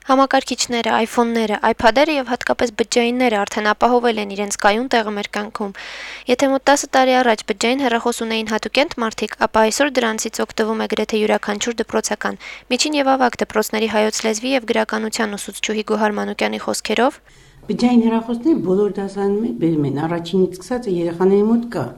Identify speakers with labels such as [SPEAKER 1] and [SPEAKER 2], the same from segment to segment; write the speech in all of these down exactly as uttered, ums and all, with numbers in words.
[SPEAKER 1] Համակարգիչները, iPhone-ները, iPad-երը եւ հատկապես բջջայինները արդեն ապահովել են իրենց կայուն տեղը մեր կյանքում։ Եթե մոտ տասը տարի առաջ բջջային հեռախոս ունեին հատուկենտ մարդիկ, ապա այսօր դրանցից օգտվում է գրեթե յուրաքանչյուր դպրոցական։ Միջին եւ ավագ դպրոցների հայոց լեզվի եւ գրականության ուսուցչուհի Գոհար Մանուկյանի խոսքերով
[SPEAKER 2] բջջային հեռախոսները բոլոր դասարաններում բերում են, առաջինից սկսած երեխաների մոտ կա։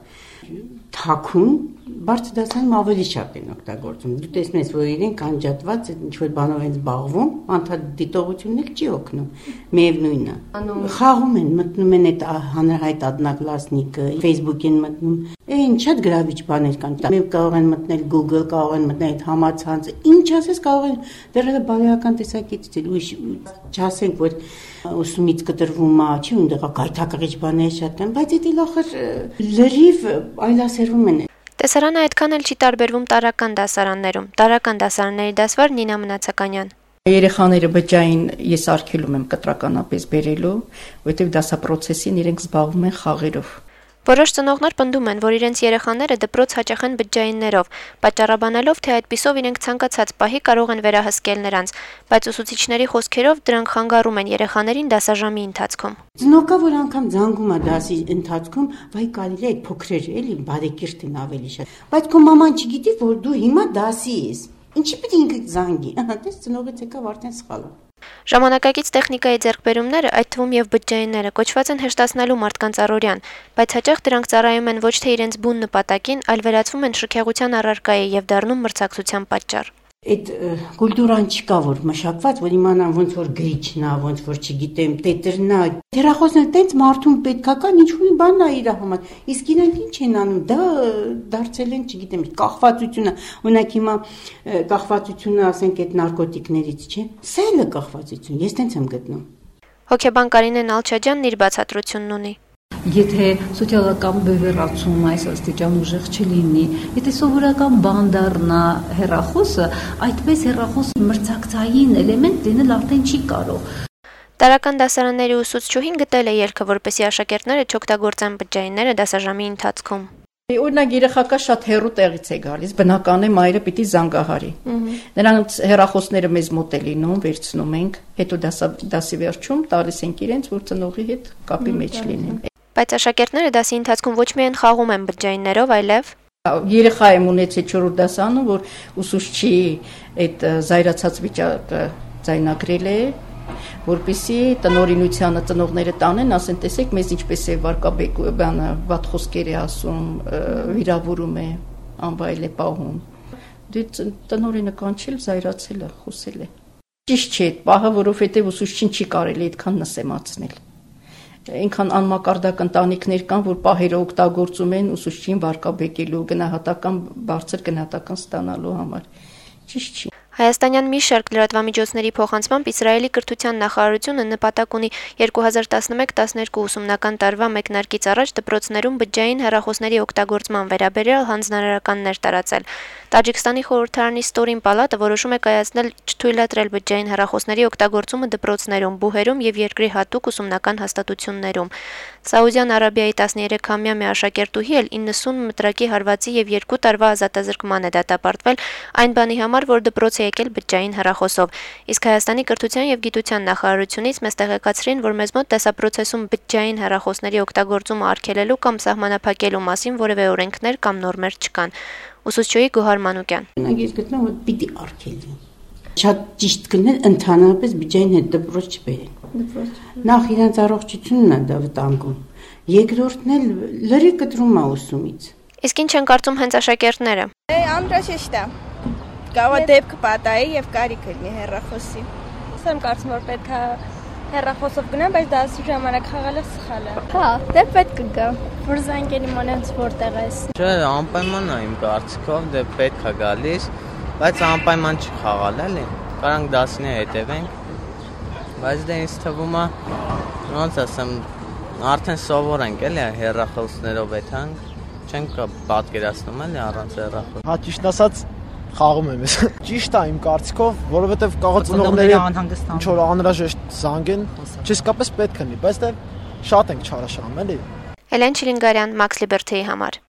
[SPEAKER 2] Թաքուն բարձր դասարանում ավելի շատ են օգտագործում։ Դու տեսնում ես, որ իրենք անջատված ինչ-որ բանով են զբաղվում, անդադար դիտողությունն էլ չի օգնում։ Միևնույնն է։ Խաղում են, մտնում են այդ հանրահայտ Одноклассники, Facebook-ին մտնում։ Այն շատ գրավիչ բաներ կան։ Մենք կարող են մտնել Google, կարող են մտնել այդ համացանցը։ Ինչ ասես կարող են դեռ բարոյական տեսակետից էլ չասենք, որ ուսումից կտրվում է, չի ունդեղ գայթակղիչ բաներ շատ են, բայց դա լախր լրիվ այլասերվում են։
[SPEAKER 1] Տեսարանը այդքան էլ չի տարբերվում տարրական դասարաններում։ Տարրական դասարանների դասվար Նինա Մնացականյան։
[SPEAKER 3] Երեխաները բջջային ես արգելում եմ կտրականապես բերելու, որովհետև դասապրոցեսին իրենք զբաղվում են խաղերով։
[SPEAKER 1] Որոշ ծնողներ պնդում են, որ իրենց երեխաները դպրոց հաճախ են բջջայիններով, պատճառաբանելով, թե այդպիսով իրենք ցանկացած պահի կարող են վերահսկել նրանց, բայց ուսուցիչների խոսքերով դրանք խանգարում են երեխաներին դասաժամի ընթացքում։
[SPEAKER 2] Ծնողը որ անգամ զանգում է դասի ընթացքում, վայ կարելի է այդ փոքրերը էլի բարեկիրթ են ավելի շատ։ Բայց քո մաման չգիտի, որ դու հիմա դասի ես։ Ինչի՞ պետք է ինքը զանգի։ Ահա, դες ծնողից եկավ արդեն սխալը։
[SPEAKER 1] Ժամանակակից տեխնիկայի ձեռքբերումները, այդ թվում եւ բջջայինները, կոչված են հեշտացնելու մարդկանց առօրյան, բայց հաճախ դրանք ծառայում են ոչ թե իրենց բուն նպատակին, այլ վերածվում են շքեղության առարկայի եւ դառնում մրցակցության պատճառ։
[SPEAKER 2] Այդ կուլտուրան չկա, որ մշակված, որ իմանան ոնց որ գրիչն է, ոնց որ չգիտեմ, տետրն է։ Հեռախոսն էլ տենց մարդուն պետքա կան, ինչ-որ բան է իր համար։ Իսկ իրենք ինչ են անում, դա դարձել են, չգիտեմ, կախվածությունը, օրինակ հիմա կախվածությունը, ասենք, այդ նարկոտիկներից, չէ՞։ Սա էլ է կախվածություն, ես տենց եմ գտնում։
[SPEAKER 1] Հոգեբան Կարինե Նալչաջյանն իր բացատրությունն ունի։
[SPEAKER 4] Եթե սոցիալական բևեռացում այս աստիճան ուժեղ չլինի, եթե սովորական բան դառնա հեռախոսը, այդպես հեռախոս մրցակցային էլեմենտ լինել արդեն չի կարող։
[SPEAKER 1] Տարրական դասարանների ուսուցչուհին գտել է ելքը, որպեսզի աշակերտները չօգտագործեն բջջայինները դասաժամի ընթացքում։
[SPEAKER 3] Օրինակ երեխակա շատ հեռու տեղից է գալիս, բնական է մայրը պիտի զանգահարի։ Նրանց հեռախոսները մեզ մոտ է լինում, վերցնում ենք, հետո դասի վերջում տալիս ենք իրենց, որ ծնողի հետ կապի մեջ լինեն։
[SPEAKER 1] Բայց աշակերտները դասի ընթացքում ոչ միայն խաղում են բջջայիններով, այլև
[SPEAKER 3] երեխա եմ ունեցել չորրորդ դասանում, որ ուսուցչի այդ զայրացած վիճակը ձայնագրել է, որպեսզի տնօրինությանը ծնողները տանեն, ասեն, տեսեք, մեզ ինչպես է վարկաբեկը բանը վատ խոսքեր է ասում, վիրավորում է, անվայել է պահում։ Դե տնօրինը կանչել, զայրացել է, խոսել է։ Ճիշտ չէ այդ պահը, որովհետև ուսուցչին չի կարելի այդքան նսեմացնել։ Այնքան անմակարդակ ընտանիքներ կան, որ պահերը օգտագործում են ուսուցչին վարկաբեկելու, գնահատական բարձր գնահատական ստանալու համար։ Ճիշտ չի։
[SPEAKER 1] Հայաստանյան մի շարք լրատվամիջոցների փոխանցմամբ Իսրայելի կրթության նախարարությունը նպատակ ունի երկու հազար տասնմեկ տասներկու ուսումնական տարվա մեկնարկից առաջ դպրոցներում բջջային հեռախոսների օգտագործման վերաբերյալ հանձնարարականներ տարածել։ Տաջիկստանի խորհրդարանի ստորին պալատը որոշում է կայացնել չթույլատրել բջջային հեռախոսների օգտագործումը դպրոցներում, բուհերում եւ երկրի հատուկ ուսումնական հաստատություններում։ Սաուդյան Արաբիայի տասներեքամյա մի աշակերտուհի էլ իննսուն մտրակի հարվածի եւ երկու տարվա ազատազրկման է դատապարտվել այն բանի համար, որ դպրոց է եկել բջջային հեռախոսով։ Իսկ Հայաստանի կրթության եւ գիտության նախարարությունից մեզ տեղեկացրին, որ մեզ մոտ դասապրոցեսում բջջային հեռախոսների օգտագործումը արգելելու կամ սահմանափակելու մասին որևէ օրենքներ կամ նորմեր չկան։ Ուսուցչուհի Գոհար Մանուկյան։
[SPEAKER 2] Ես գտնում որ պիտի արգելի։ Շատ ճիշտ կներ ընդհանրապես բջջային հետ դպրոց չբերեն։ Նախ իրենց առողջությունն է դա վտանգում։ Երկրորդն էլ լրի կտրում է ուսումից։
[SPEAKER 1] Իսկ ինչ են կարծում հենց աշակերտները։
[SPEAKER 5] Անհրաժեշտ է։ Կարող է դեպքը պատահի եւ կարիք լինի հեռախոսի։
[SPEAKER 6] Ես կարծում որ պետք է հեռախոսով գնամ, բայց դասի ժամանակ խաղալը սխալ է։
[SPEAKER 7] Հա, դե պետք է գա։
[SPEAKER 6] Որ զանգերի մոնենց որտեղ ես։
[SPEAKER 8] Չէ, անպայման է իմ կարծիքով, դե պետք է գալիս, բայց անպայման չի խաղալ, էլի։ Կարանք դասին հետևենք։ Բայց դե ինձ թվում է, ոնց ասեմ, արդեն սովոր ենք, էլի, հեռախոսներով էթանք, չենք պատկերացնում, էլի, առանց հեռախոս։
[SPEAKER 9] Հա, ճիշտ ասած խաղում եմ ես։ Ճիշտ է իմ կարծիքով, որովհետև կարող ծնողները ինչ որ անհրաժեշտ զանգեն, չիսկապես պետք է լինի, բայց դե շատ ենք չարաշահում, էլի։
[SPEAKER 1] Էլեն Չիլինգարյան, Max Liberty-ի համար։